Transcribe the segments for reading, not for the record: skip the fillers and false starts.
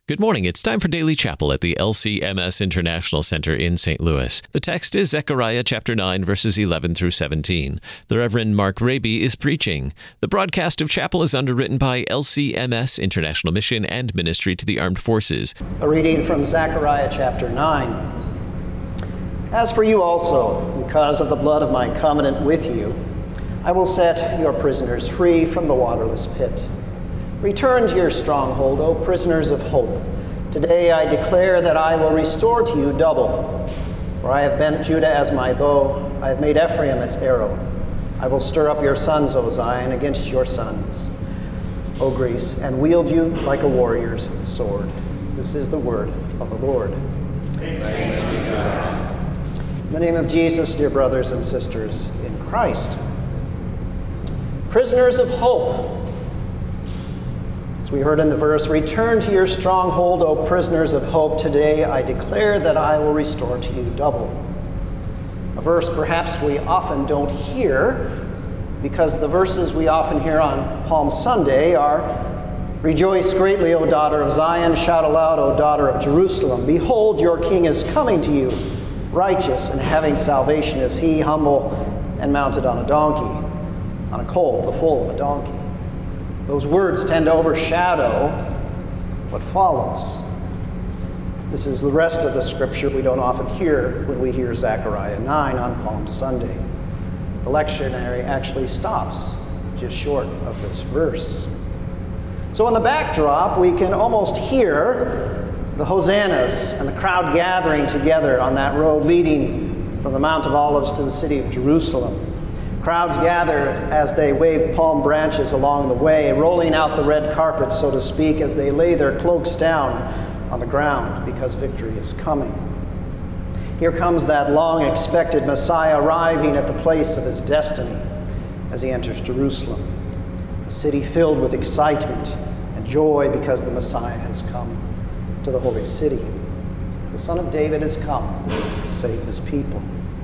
Good morning. It's time for Daily Chapel at the LCMS International Center in St. Louis. The text is Zechariah chapter 9, verses 11 through 17. The Reverend Mark Raby is preaching. The broadcast of chapel is underwritten by LCMS International Mission and Ministry to the Armed Forces. A reading from Zechariah chapter 9. As for you also, because of the blood of my covenant with you, I will set your prisoners free from the waterless pit. Return to your stronghold, O prisoners of hope. Today I declare that I will restore to you double. For I have bent Judah as my bow, I have made Ephraim its arrow. I will stir up your sons, O Zion, against your sons, O Greece, and wield you like a warrior's sword. This is the word of the Lord. Thanks be to God. In the name of Jesus, dear brothers and sisters in Christ. Prisoners of hope. As we heard in the verse, return to your stronghold, O prisoners of hope. Today I declare that I will restore to you double. A verse perhaps we often don't hear, because the verses we often hear on Palm Sunday are, rejoice greatly, O daughter of Zion, shout aloud, O daughter of Jerusalem. Behold, your king is coming to you, righteous and having salvation is he, humble and mounted on a donkey, on a colt, the foal of a donkey. Those words tend to overshadow what follows. This is the rest of the scripture we don't often hear when we hear Zechariah 9 on Palm Sunday. The lectionary actually stops just short of this verse. So in the backdrop, we can almost hear the hosannas and the crowd gathering together on that road leading from the Mount of Olives to the city of Jerusalem. Crowds gathered as they waved palm branches along the way, rolling out the red carpet, so to speak, as they lay their cloaks down on the ground because victory is coming. Here comes that long-expected Messiah arriving at the place of his destiny as he enters Jerusalem, a city filled with excitement and joy because the Messiah has come to the holy city. The Son of David has come to save his people.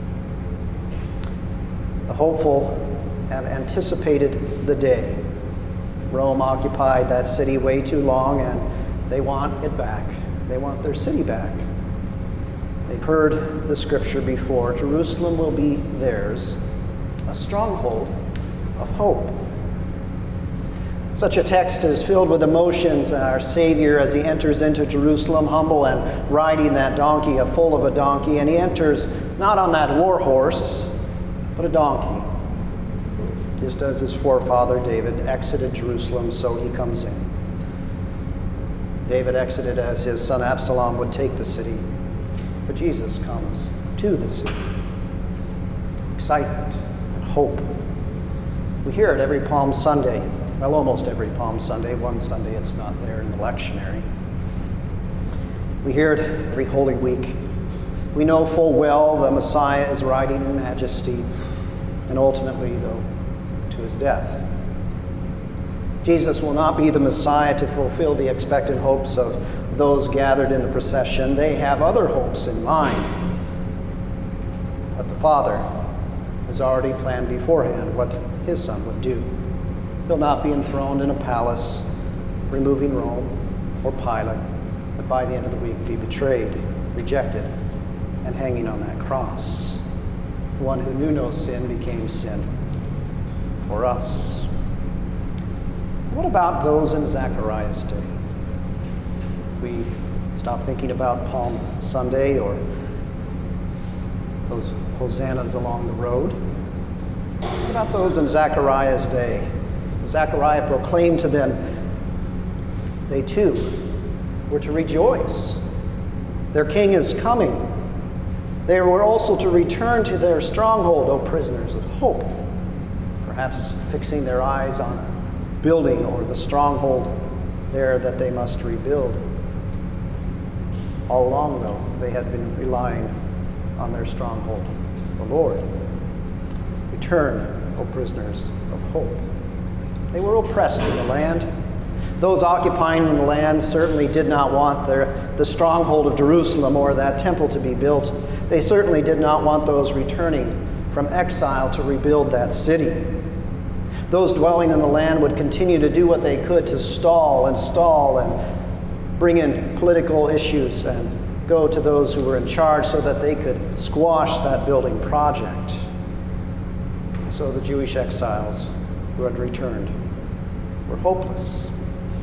The hopeful have anticipated the day. Rome occupied that city way too long, and they want it back. They want their city back. They've heard the scripture before. Jerusalem will be theirs, a stronghold of hope. Such a text is filled with emotions. Our Savior, as he enters into Jerusalem, humble and riding that donkey, a foal of a donkey, and he enters not on that war horse, but a donkey. Just as his forefather David exited Jerusalem, so he comes in. David exited as his son Absalom would take the city, but Jesus comes to the city. Excitement and hope. We hear it every Palm Sunday. Well, almost every Palm Sunday. One Sunday it's not there in the lectionary. We hear it every Holy Week. We know full well the Messiah is riding in majesty, and ultimately, though, to his death. Jesus will not be the Messiah to fulfill the expectant hopes of those gathered in the procession. They have other hopes in mind. But the Father has already planned beforehand what his Son would do. He'll not be enthroned in a palace, removing Rome or Pilate, but by the end of the week be betrayed, rejected, and hanging on that cross. The one who knew no sin became sin for us. What about those in Zechariah's day? We stop thinking about Palm Sunday or those hosannas along the road. What about those in Zechariah's day? Zechariah proclaimed to them, they too were to rejoice. Their king is coming. They were also to return to their stronghold, O prisoners of hope, perhaps fixing their eyes on a building or the stronghold there that they must rebuild. All along, though, they had been relying on their stronghold, the Lord. Return, O prisoners of hope. They were oppressed in the land. Those occupying the land certainly did not want the stronghold of Jerusalem or that temple to be built. They certainly did not want those returning from exile to rebuild that city. Those dwelling in the land would continue to do what they could to stall and bring in political issues and go to those who were in charge so that they could squash that building project. So the Jewish exiles who had returned were hopeless,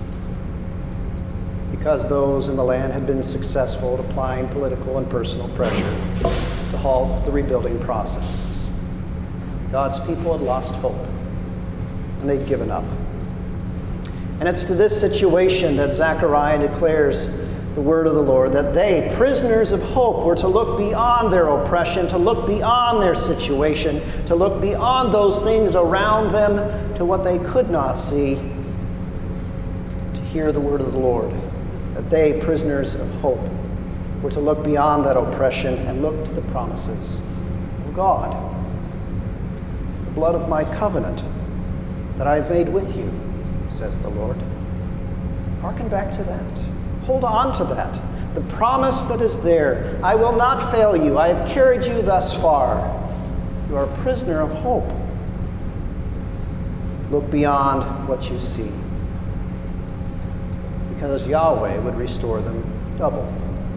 because those in the land had been successful at applying political and personal pressure to halt the rebuilding process. God's people had lost hope, and they'd given up. And it's to this situation that Zechariah declares the word of the Lord, that they, prisoners of hope, were to look beyond their oppression, to look beyond their situation, to look beyond those things around them to what they could not see, to hear the word of the Lord. That they, prisoners of hope, were to look beyond that oppression and look to the promises of God. The blood of my covenant that I have made with you, says the Lord. Hearken back to that. Hold on to that. The promise that is there. I will not fail you. I have carried you thus far. You are a prisoner of hope. Look beyond what you see, because Yahweh would restore them double.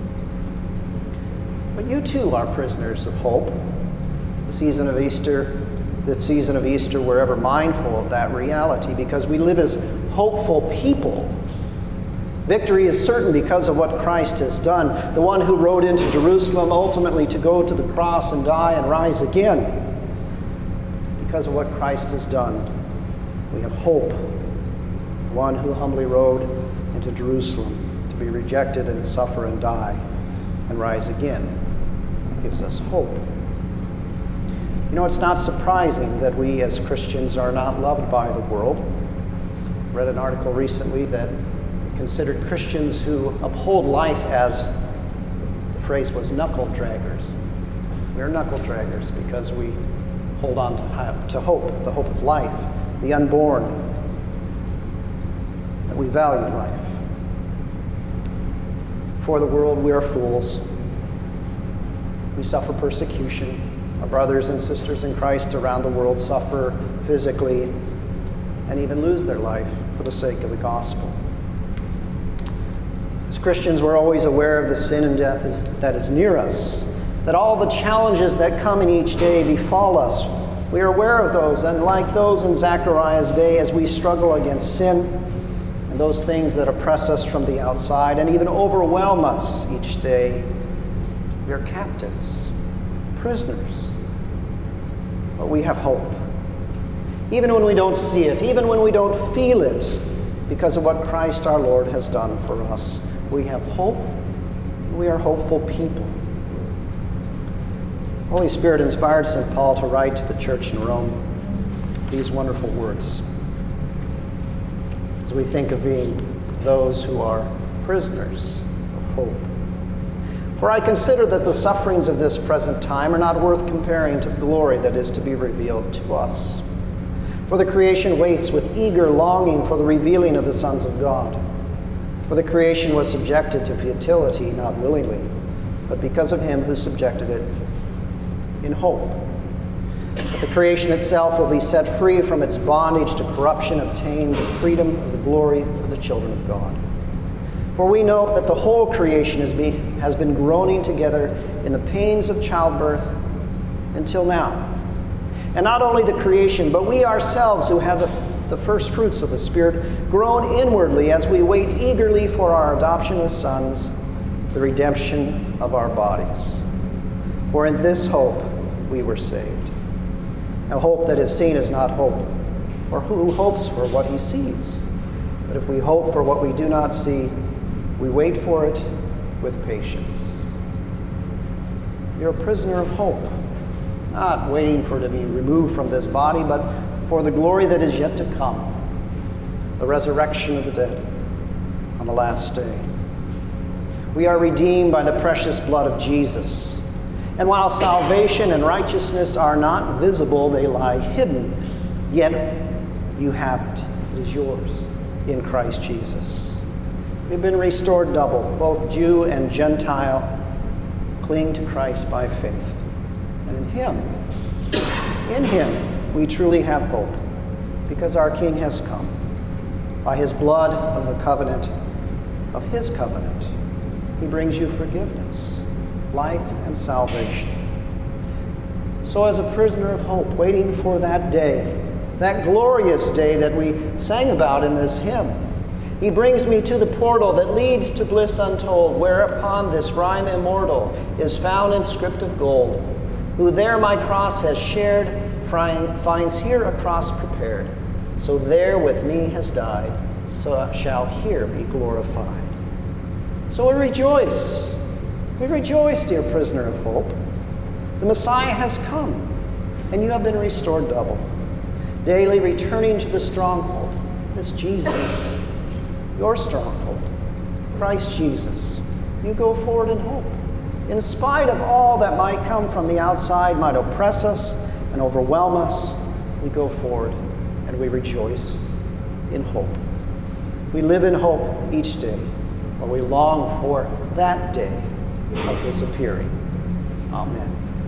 But you too are prisoners of hope. The season of Easter, we're ever mindful of that reality, because we live as hopeful people. Victory is certain because of what Christ has done. The one who rode into Jerusalem ultimately to go to the cross and die and rise again. Because of what Christ has done, we have hope. The one who humbly rode into Jerusalem to be rejected and suffer and die and rise again gives us hope. You know, it's not surprising that we as Christians are not loved by the world. I read an article recently that considered Christians who uphold life as, the phrase was, knuckle draggers. We're knuckle draggers because we hold on to hope, the hope of life, the unborn, that we value life. For the world, we are fools. We suffer persecution. Our brothers and sisters in Christ around the world suffer physically and even lose their life for the sake of the gospel. As Christians, we're always aware of the sin and death that is near us, that all the challenges that come in each day befall us. We are aware of those, and like those in Zechariah's day, as we struggle against sin and those things that oppress us from the outside and even overwhelm us each day, we are captives, prisoners. But we have hope. Even when we don't see it, even when we don't feel it, because of what Christ our Lord has done for us, we have hope, and we are hopeful people. Holy Spirit inspired St. Paul to write to the church in Rome these wonderful words, as we think of being those who are prisoners of hope. For I consider that the sufferings of this present time are not worth comparing to the glory that is to be revealed to us. For the creation waits with eager longing for the revealing of the sons of God. For the creation was subjected to futility, not willingly, but because of him who subjected it in hope. But the creation itself will be set free from its bondage to corruption, obtain the freedom of the glory of the children of God. For we know that the whole creation has been groaning together in the pains of childbirth until now. And not only the creation, but we ourselves who have the first fruits of the Spirit groan inwardly as we wait eagerly for our adoption as sons, the redemption of our bodies. For in this hope we were saved. Now hope that is seen is not hope, or who hopes for what he sees? But if we hope for what we do not see, we wait for it with patience. You're a prisoner of hope, not waiting for it to be removed from this body, but for the glory that is yet to come, the resurrection of the dead on the last day. We are redeemed by the precious blood of Jesus. And while salvation and righteousness are not visible, they lie hidden, yet you have it. It is yours in Christ Jesus. We've been restored double, both Jew and Gentile. Cling to Christ by faith. And in Him, we truly have hope, because our King has come. By His blood of the covenant, of his covenant. He brings you forgiveness, life, and salvation. So as a prisoner of hope, waiting for that day, that glorious day that we sang about in this hymn, he brings me to the portal that leads to bliss untold, whereupon this rhyme immortal is found in script of gold. Who there my cross has shared, finds here a cross prepared. So there with me has died, so shall here be glorified. So we rejoice. We rejoice, dear prisoner of hope. The Messiah has come, and you have been restored double. Daily returning to the stronghold. It is Jesus, your stronghold. Christ Jesus. You go forward in hope. In spite of all that might come from the outside, might oppress us and overwhelm us, we go forward and we rejoice in hope. We live in hope each day, while we long for that day of his appearing. Amen.